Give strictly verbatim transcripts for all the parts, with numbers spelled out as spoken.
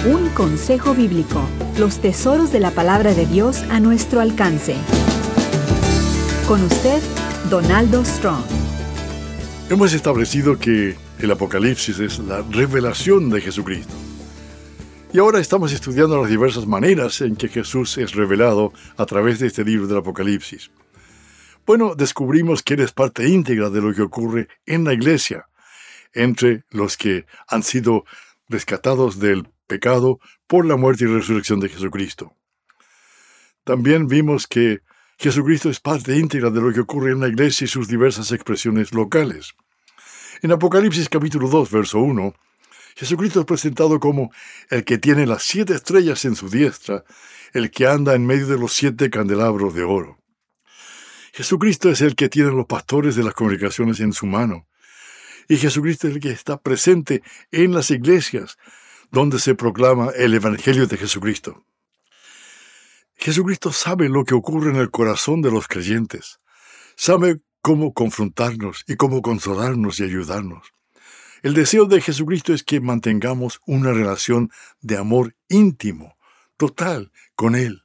Un consejo bíblico, los tesoros de la palabra de Dios a nuestro alcance. Con usted, Donaldo Strong. Hemos establecido que el Apocalipsis es la revelación de Jesucristo. Y ahora estamos estudiando las diversas maneras en que Jesús es revelado a través de este libro del Apocalipsis. Bueno, descubrimos que Él es parte íntegra de lo que ocurre en la iglesia, entre los que han sido rescatados del pecado por la muerte y resurrección de Jesucristo. También vimos que Jesucristo es parte íntegra de lo que ocurre en la iglesia y sus diversas expresiones locales. En Apocalipsis capítulo dos, verso uno, Jesucristo es presentado como el que tiene las siete estrellas en su diestra, el que anda en medio de los siete candelabros de oro. Jesucristo es el que tiene los pastores de las congregaciones en su mano. Y Jesucristo es el que está presente en las iglesias, donde se proclama el Evangelio de Jesucristo. Jesucristo sabe lo que ocurre en el corazón de los creyentes. Sabe cómo confrontarnos y cómo consolarnos y ayudarnos. El deseo de Jesucristo es que mantengamos una relación de amor íntimo, total, con Él.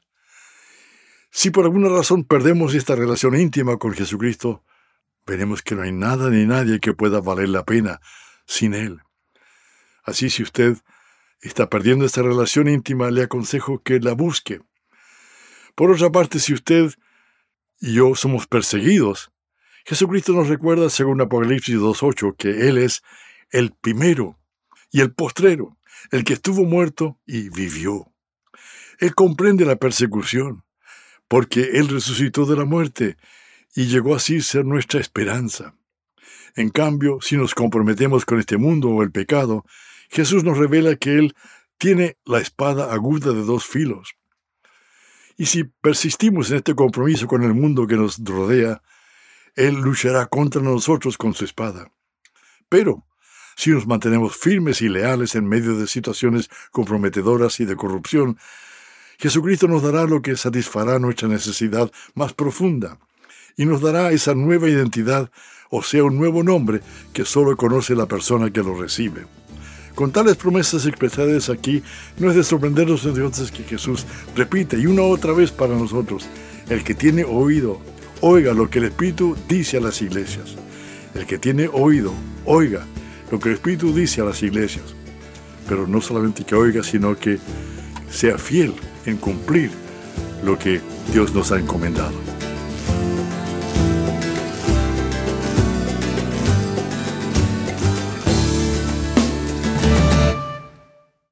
Si por alguna razón perdemos esta relación íntima con Jesucristo, veremos que no hay nada ni nadie que pueda valer la pena sin Él. Así, si usted está perdiendo esta relación íntima, le aconsejo que la busque. Por otra parte, si usted y yo somos perseguidos, Jesucristo nos recuerda, según Apocalipsis dos ocho, que Él es el primero y el postrero, el que estuvo muerto y vivió. Él comprende la persecución, porque Él resucitó de la muerte y llegó así a ser nuestra esperanza. En cambio, si nos comprometemos con este mundo o el pecado, Jesús nos revela que Él tiene la espada aguda de dos filos. Y si persistimos en este compromiso con el mundo que nos rodea, Él luchará contra nosotros con su espada. Pero, si nos mantenemos firmes y leales en medio de situaciones comprometedoras y de corrupción, Jesucristo nos dará lo que satisfará nuestra necesidad más profunda y nos dará esa nueva identidad, o sea, un nuevo nombre que solo conoce la persona que lo recibe. Con tales promesas expresadas aquí, no es de sorprendernos entonces que Jesús repite y una otra vez para nosotros: el que tiene oído, oiga lo que el Espíritu dice a las iglesias. El que tiene oído, oiga lo que el Espíritu dice a las iglesias. Pero no solamente que oiga, sino que sea fiel en cumplir lo que Dios nos ha encomendado.